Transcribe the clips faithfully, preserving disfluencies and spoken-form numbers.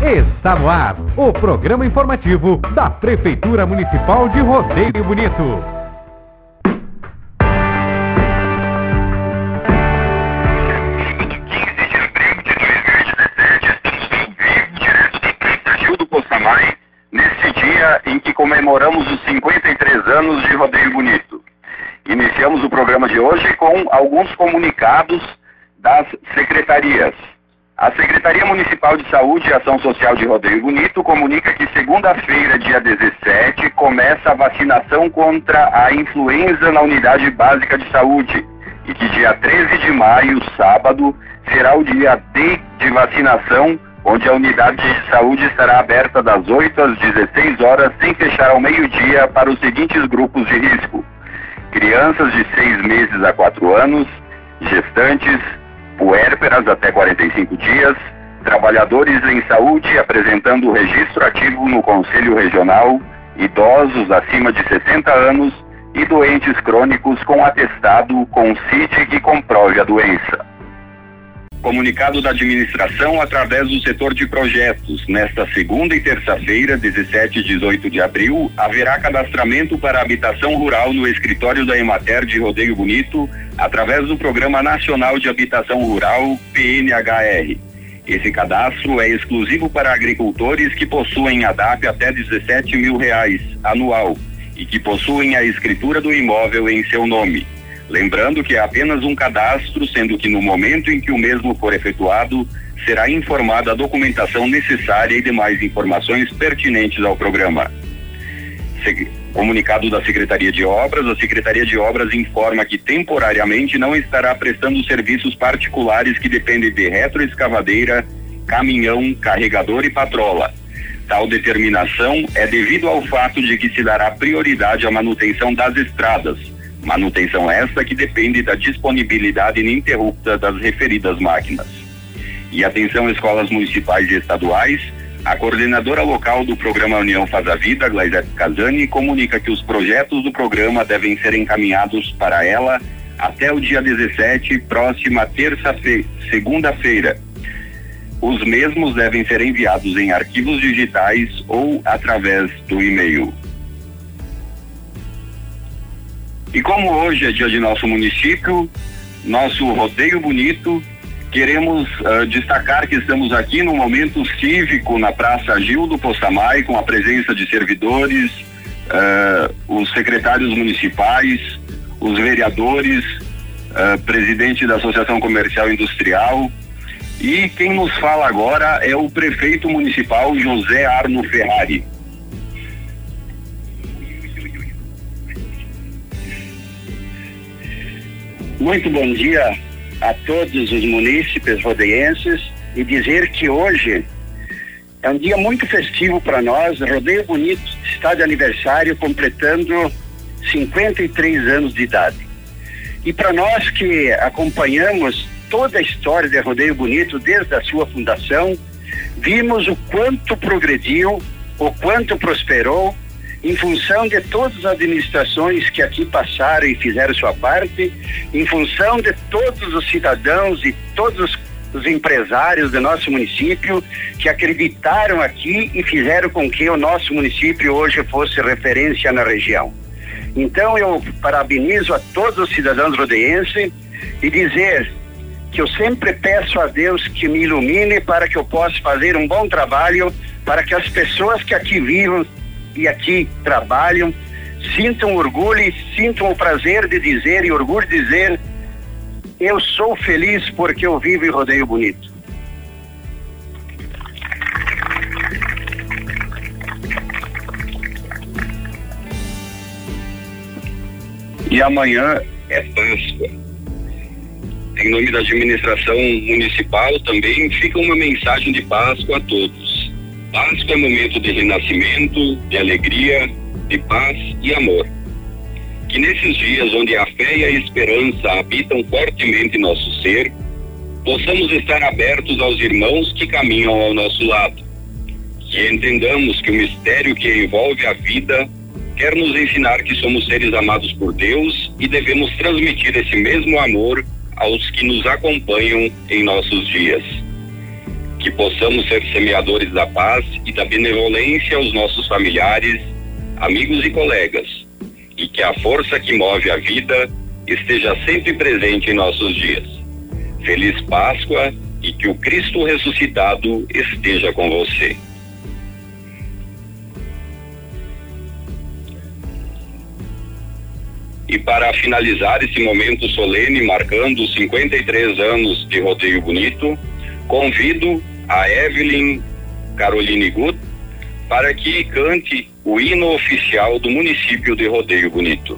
Está no ar o programa informativo da Prefeitura Municipal de Rodeio Bonito. Nesse dia em que comemoramos os cinquenta e três anos de Rodeio Bonito. Iniciamos o programa de hoje com alguns comunicados das secretarias. A Secretaria Municipal de Saúde e Ação Social de Rodeio Bonito comunica que segunda-feira, dia dezessete, começa a vacinação contra a influenza na Unidade Básica de Saúde e que dia treze de maio, sábado, será o dia D de vacinação, onde a unidade de saúde estará aberta das oito às dezesseis horas, sem fechar ao meio-dia, para os seguintes grupos de risco: crianças de seis meses a quatro anos, gestantes, puérperas até quarenta e cinco dias, trabalhadores em saúde apresentando o registro ativo no Conselho Regional, idosos acima de sessenta anos e doentes crônicos com atestado com C I D que comprove a doença. Comunicado da administração através do setor de projetos. Nesta segunda e terça-feira, dezessete e dezoito de abril, haverá cadastramento para habitação rural no escritório da Emater de Rodeio Bonito, através do Programa Nacional de Habitação Rural, P N H R. Esse cadastro é exclusivo para agricultores que possuem A D A P até dezessete mil reais anual e que possuem a escritura do imóvel em seu nome. Lembrando que é apenas um cadastro, sendo que no momento em que o mesmo for efetuado, será informada a documentação necessária e demais informações pertinentes ao programa. Se... Comunicado da Secretaria de Obras, a Secretaria de Obras informa que temporariamente não estará prestando serviços particulares que dependem de retroescavadeira, caminhão, carregador e patrola. Tal determinação é devido ao fato de que se dará prioridade à manutenção das estradas, manutenção esta que depende da disponibilidade ininterrupta das referidas máquinas. E atenção escolas municipais e estaduais, a coordenadora local do programa União Faz a Vida, Glaizete Casani, comunica que os projetos do programa devem ser encaminhados para ela até o dia dezessete, próxima terça-feira, segunda-feira. Os mesmos devem ser enviados em arquivos digitais ou através do e-mail. E como hoje é dia de nosso município, nosso Rodeio Bonito, queremos uh, destacar que estamos aqui no momento cívico na Praça Gildo Possamay, com a presença de servidores, uh, os secretários municipais, os vereadores, uh, presidente da Associação Comercial e Industrial, e quem nos fala agora é o prefeito municipal José Arno Ferrari. Muito bom dia a todos os munícipes rodeienses e dizer que hoje é um dia muito festivo para nós. Rodeio Bonito está de aniversário, completando cinquenta e três anos de idade. E para nós que acompanhamos toda a história de Rodeio Bonito desde a sua fundação, vimos o quanto progrediu, o quanto prosperou, em função de todas as administrações que aqui passaram e fizeram sua parte, em função de todos os cidadãos e todos os empresários do nosso município que acreditaram aqui e fizeram com que o nosso município hoje fosse referência na região. Então eu parabenizo a todos os cidadãos rodeienses e dizer que eu sempre peço a Deus que me ilumine para que eu possa fazer um bom trabalho, para que as pessoas que aqui vivem e aqui trabalham sintam orgulho e sintam o prazer de dizer e orgulho de dizer: eu sou feliz porque eu vivo em Rodeio Bonito. E amanhã é Páscoa. Em nome da administração municipal também fica uma mensagem de Páscoa a todos. Páscoa é momento de renascimento, de alegria, de paz e amor. Que nesses dias onde a fé e a esperança habitam fortemente nosso ser, possamos estar abertos aos irmãos que caminham ao nosso lado. Que entendamos que o mistério que envolve a vida quer nos ensinar que somos seres amados por Deus e devemos transmitir esse mesmo amor aos que nos acompanham em nossos dias. que possamos ser semeadores da paz e da benevolência aos nossos familiares, amigos e colegas, e que a força que move a vida esteja sempre presente em nossos dias. Feliz Páscoa e que o Cristo ressuscitado esteja com você. E para finalizar esse momento solene, marcando os cinquenta e três anos de Rodeio Bonito, convido a Evelyn Caroline Gut para que cante o hino oficial do município de Rodeio Bonito.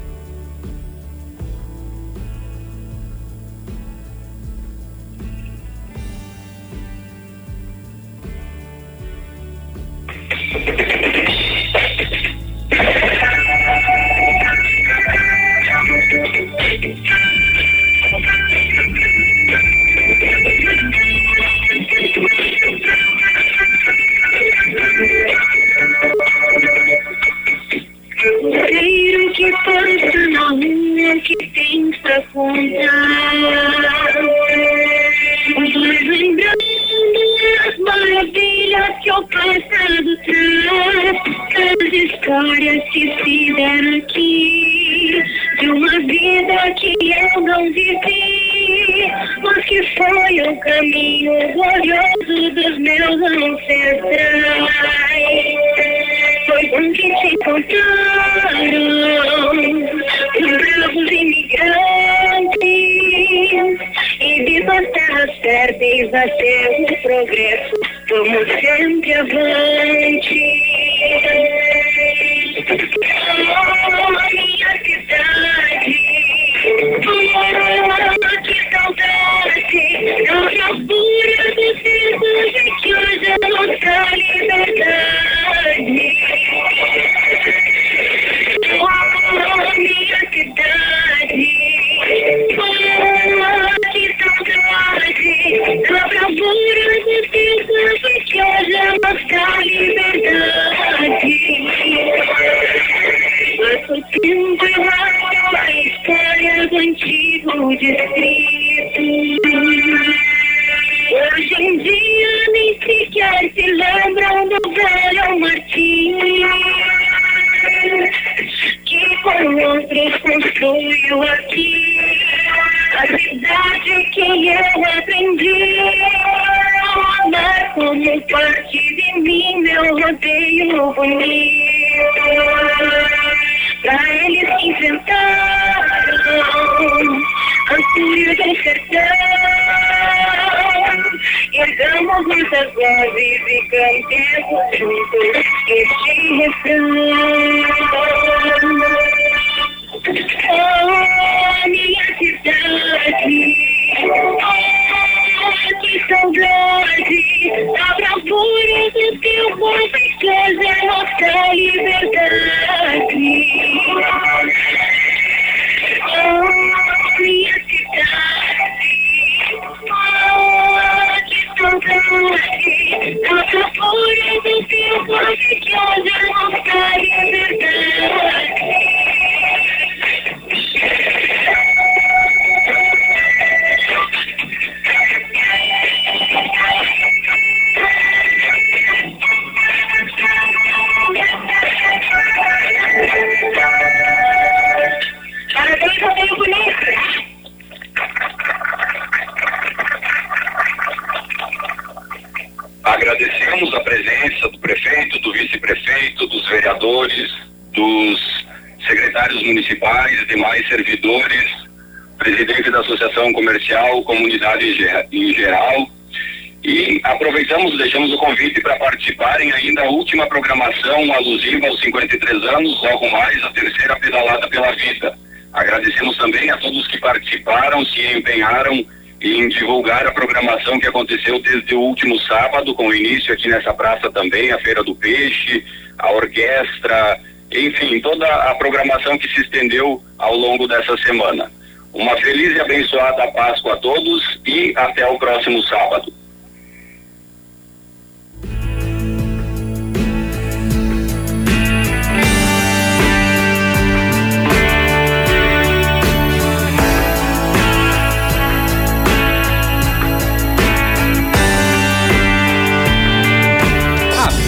Rodeiro que passa na rua, que tem pra contar, os dois lembrando as maravilhas que o passado traz, as histórias que se deram aqui, de uma vida que eu não vivi, mas que foi o caminho glorioso dos meus ancestrais. Foi bom que te encontraram os bravos imigrantes e viva as terras férteis a seu progresso, vamos sempre avante. Oh, minha cidade, oh, que saudade da bravura dos filhos e que hoje é nossa liberdade. Oh, minha cidade, oh, que saudade da bravura dos filhos e que hoje é nossa liberdade. Nosso tempo é a história do antigo distrito. Hoje em dia nem sequer se lembram do velho Martim, que com outros construiu aqui a cidade que eu aprendi a amar como parte de mim, meu rodeio bonito. Pra eles que enfrentaram a fúria do sertão, ergamos nossas vozes e cantemos juntos este refrão. Oh, minha cidade, oh, que saudade da bravura do teu povo que hoje é nossa liberdade. Oh, minha cidade, oh, que saudade da bravura do teu povo que hoje é nossa liberdade. Agradecemos a presença do prefeito, do vice-prefeito, dos vereadores, dos secretários municipais, demais servidores, presidente da Associação Comercial, comunidade em geral, e aproveitamos, deixamos o convite para participarem ainda da última programação alusiva aos cinquenta e três anos, logo mais a terceira pedalada pela vida. Agradecemos também a todos que participaram, se empenharam em divulgar a programação que aconteceu desde o último sábado, com início aqui nessa praça também, a Feira do Peixe, a orquestra, enfim, toda a programação que se estendeu ao longo dessa semana. Uma feliz e abençoada Páscoa a todos e até o próximo sábado.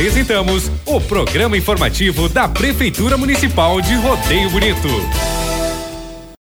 Apresentamos o programa informativo da Prefeitura Municipal de Rodeio Bonito.